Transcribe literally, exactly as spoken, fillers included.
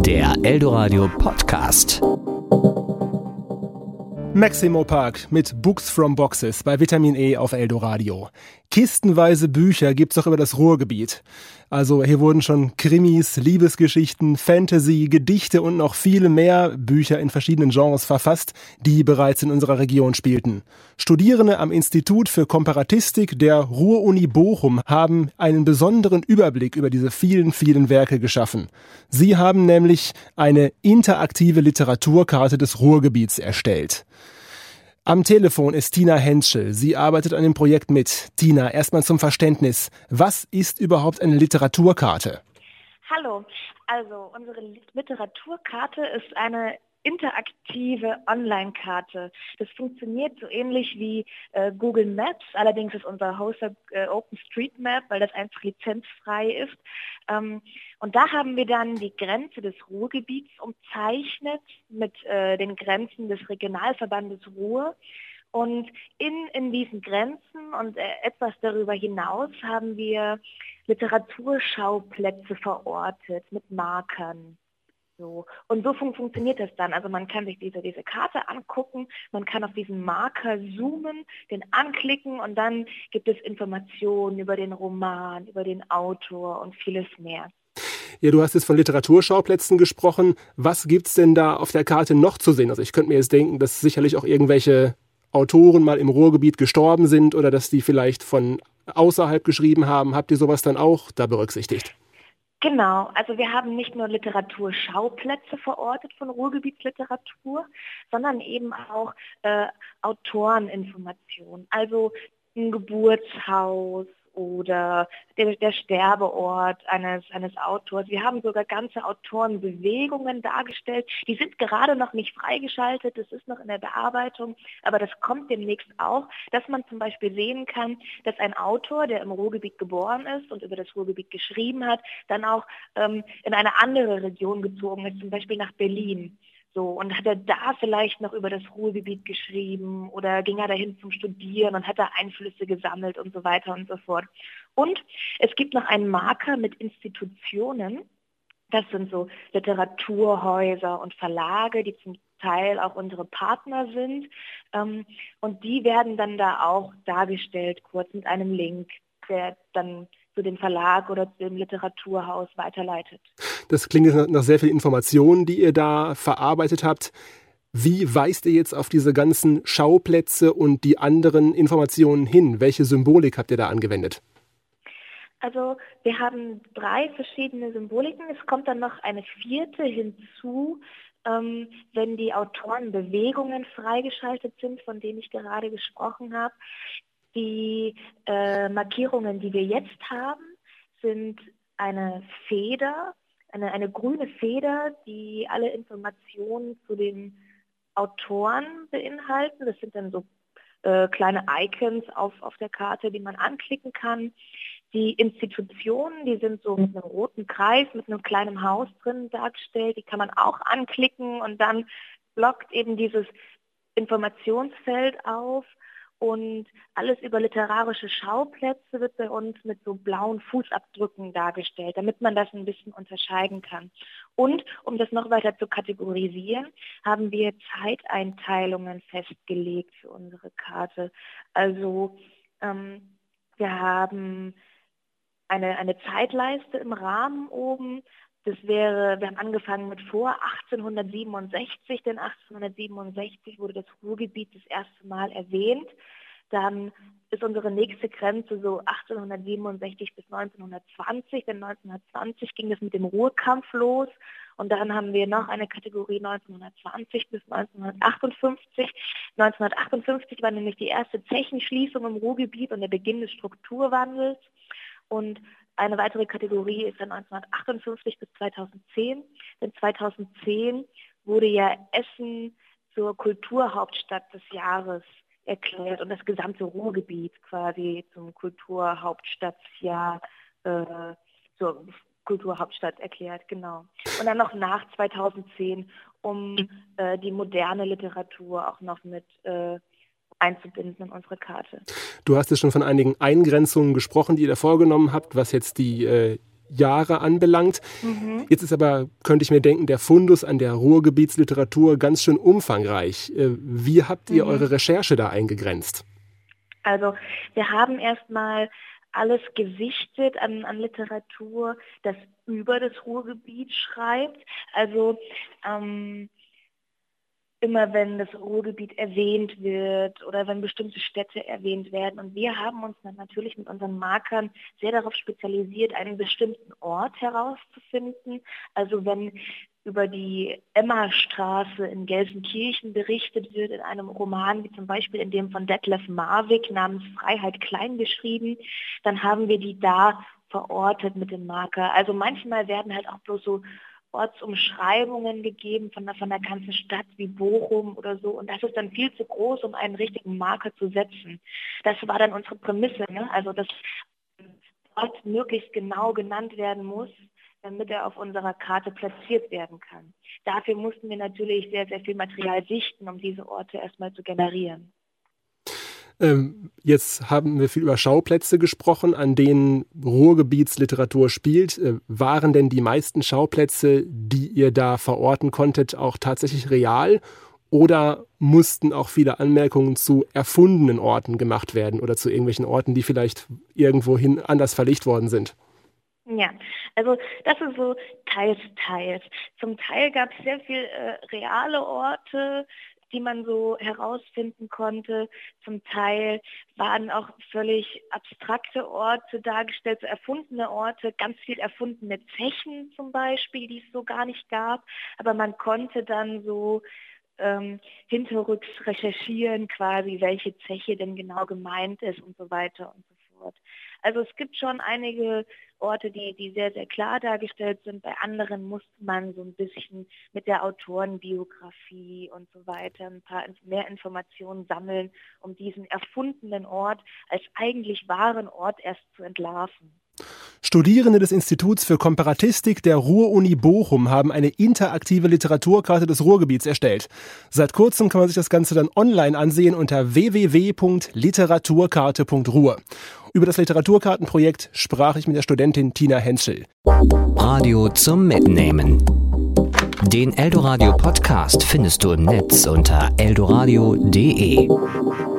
Der Eldoradio Podcast. Maximo Park mit Books from Boxes bei Vitamin E auf Eldoradio. Kistenweise Bücher gibt's auch über das Ruhrgebiet. Also hier wurden schon Krimis, Liebesgeschichten, Fantasy, Gedichte und noch viele mehr Bücher in verschiedenen Genres verfasst, die bereits in unserer Region spielten. Studierende am Institut für Komparatistik der Ruhr-Uni Bochum haben einen besonderen Überblick über diese vielen, vielen Werke geschaffen. Sie haben nämlich eine interaktive Literaturkarte des Ruhrgebiets erstellt. Am Telefon ist Tina Henschel. Sie arbeitet an dem Projekt mit. Tina, erstmal zum Verständnis. Was ist überhaupt eine Literaturkarte? Hallo, also unsere Literaturkarte ist eine interaktive Online-Karte. Das funktioniert so ähnlich wie äh, Google Maps, allerdings ist unser Hoster äh, OpenStreetMap, weil das einfach lizenzfrei ist. Ähm, und da haben wir dann die Grenze des Ruhrgebiets umzeichnet mit äh, den Grenzen des Regionalverbandes Ruhr. Und in, in diesen Grenzen und äh, etwas darüber hinaus haben wir Literaturschauplätze verortet mit Markern. So. Und so fun- funktioniert das dann. Also man kann sich diese, diese Karte angucken, man kann auf diesen Marker zoomen, den anklicken und dann gibt es Informationen über den Roman, über den Autor und vieles mehr. Ja, du hast jetzt von Literaturschauplätzen gesprochen. Was gibt's denn da auf der Karte noch zu sehen? Also ich könnte mir jetzt denken, dass sicherlich auch irgendwelche Autoren mal im Ruhrgebiet gestorben sind oder dass die vielleicht von außerhalb geschrieben haben. Habt ihr sowas dann auch da berücksichtigt? Genau, also wir haben nicht nur Literaturschauplätze verortet von Ruhrgebietsliteratur, sondern eben auch äh, Autoreninformationen, also ein Geburtshaus oder der, der Sterbeort eines, eines Autors. Wir haben sogar ganze Autorenbewegungen dargestellt. Die sind gerade noch nicht freigeschaltet, das ist noch in der Bearbeitung, aber das kommt demnächst auch, dass man zum Beispiel sehen kann, dass ein Autor, der im Ruhrgebiet geboren ist und über das Ruhrgebiet geschrieben hat, dann auch ähm, in eine andere Region gezogen ist, zum Beispiel nach Berlin. So, und hat er da vielleicht noch über das Ruhrgebiet geschrieben oder ging er dahin zum Studieren und hat da Einflüsse gesammelt und so weiter und so fort. Und es gibt noch einen Marker mit Institutionen. Das sind so Literaturhäuser und Verlage, die zum Teil auch unsere Partner sind. Und die werden dann da auch dargestellt, kurz mit einem Link, der dann zu dem Verlag oder zu dem Literaturhaus weiterleitet. Das klingt jetzt nach sehr viel Informationen, die ihr da verarbeitet habt. Wie weist ihr jetzt auf diese ganzen Schauplätze und die anderen Informationen hin? Welche Symbolik habt ihr da angewendet? Also wir haben drei verschiedene Symboliken. Es kommt dann noch eine vierte hinzu, ähm, wenn die Autorenbewegungen freigeschaltet sind, von denen ich gerade gesprochen habe. Die äh, Markierungen, die wir jetzt haben, sind eine Feder, eine, eine grüne Feder, die alle Informationen zu den Autoren beinhalten. Das sind dann so äh, kleine Icons auf, auf der Karte, die man anklicken kann. Die Institutionen, die sind so mit einem roten Kreis, mit einem kleinen Haus drin dargestellt. Die kann man auch anklicken und dann blockt eben dieses Informationsfeld auf. Und alles über literarische Schauplätze wird bei uns mit so blauen Fußabdrücken dargestellt, damit man das ein bisschen unterscheiden kann. Und um das noch weiter zu kategorisieren, haben wir Zeiteinteilungen festgelegt für unsere Karte. Also ähm, wir haben eine, eine Zeitleiste im Rahmen oben. Das wäre, wir haben angefangen mit vor achtzehnhundertsiebenundsechzig, denn achtzehnhundertsiebenundsechzig wurde das Ruhrgebiet das erste Mal erwähnt. Dann ist unsere nächste Grenze so achtzehnhundertsiebenundsechzig bis neunzehnhundertzwanzig, denn neunzehnhundertzwanzig ging es mit dem Ruhrkampf los. Und dann haben wir noch eine Kategorie neunzehnhundertzwanzig bis neunzehnhundertachtundfünfzig. neunzehnhundertachtundfünfzig war nämlich die erste Zechenschließung im Ruhrgebiet und der Beginn des Strukturwandels. Und eine weitere Kategorie ist dann neunzehnhundertachtundfünfzig bis zweitausendzehn, denn zweitausendzehn wurde ja Essen zur Kulturhauptstadt des Jahres erklärt und das gesamte Ruhrgebiet quasi zum Kulturhauptstadtjahr, äh, zur Kulturhauptstadt erklärt, genau. Und dann noch nach zweitausendzehn, um äh, die moderne Literatur auch noch mit äh, einzubinden in unsere Karte. Du hast jetzt schon von einigen Eingrenzungen gesprochen, die ihr da vorgenommen habt, was jetzt die äh, Jahre anbelangt. Mhm. Jetzt ist aber, könnte ich mir denken, der Fundus an der Ruhrgebietsliteratur ganz schön umfangreich. Wie habt ihr mhm. eure Recherche da eingegrenzt? Also wir haben erstmal alles gesichtet an, an Literatur, das über das Ruhrgebiet schreibt. Also ähm, immer wenn das Ruhrgebiet erwähnt wird oder wenn bestimmte Städte erwähnt werden. Und wir haben uns dann natürlich mit unseren Markern sehr darauf spezialisiert, einen bestimmten Ort herauszufinden. Also wenn über die Emmastraße in Gelsenkirchen berichtet wird, in einem Roman, wie zum Beispiel in dem von Detlef Marwick namens Freiheit klein geschrieben, dann haben wir die da verortet mit dem Marker. Also manchmal werden halt auch bloß so Ortsumschreibungen gegeben von einer, von einer ganzen Stadt wie Bochum oder so, und das ist dann viel zu groß, um einen richtigen Marker zu setzen. Das war dann unsere Prämisse, ne? Also dass Ort möglichst genau genannt werden muss, damit er auf unserer Karte platziert werden kann. Dafür mussten wir natürlich sehr, sehr viel Material sichten, um diese Orte erstmal zu generieren. Ähm, jetzt haben wir viel über Schauplätze gesprochen, an denen Ruhrgebietsliteratur spielt. Äh, waren denn die meisten Schauplätze, die ihr da verorten konntet, auch tatsächlich real? Oder mussten auch viele Anmerkungen zu erfundenen Orten gemacht werden oder zu irgendwelchen Orten, die vielleicht irgendwohin anders verlegt worden sind? Ja, also das ist so teils, teils. Zum Teil gab es sehr viel äh, reale Orte, die man so herausfinden konnte. Zum Teil waren auch völlig abstrakte Orte dargestellt, so erfundene Orte, ganz viel erfundene Zechen zum Beispiel, die es so gar nicht gab. Aber man konnte dann so ähm, hinterrücks recherchieren quasi, welche Zeche denn genau gemeint ist und so weiter und so fort. Also es gibt schon einige Orte, die, die sehr, sehr klar dargestellt sind. Bei anderen musste man so ein bisschen mit der Autorenbiografie und so weiter ein paar mehr Informationen sammeln, um diesen erfundenen Ort als eigentlich wahren Ort erst zu entlarven. Studierende des Instituts für Komparatistik der Ruhr-Uni Bochum haben eine interaktive Literaturkarte des Ruhrgebiets erstellt. Seit kurzem kann man sich das Ganze dann online ansehen unter w w w punkt literaturkarte punkt ruhr. Über das Literaturkartenprojekt sprach ich mit der Studentin Tina Henschel. Radio zum Mitnehmen. Den Eldoradio Podcast findest du im Netz unter eldoradio punkt de.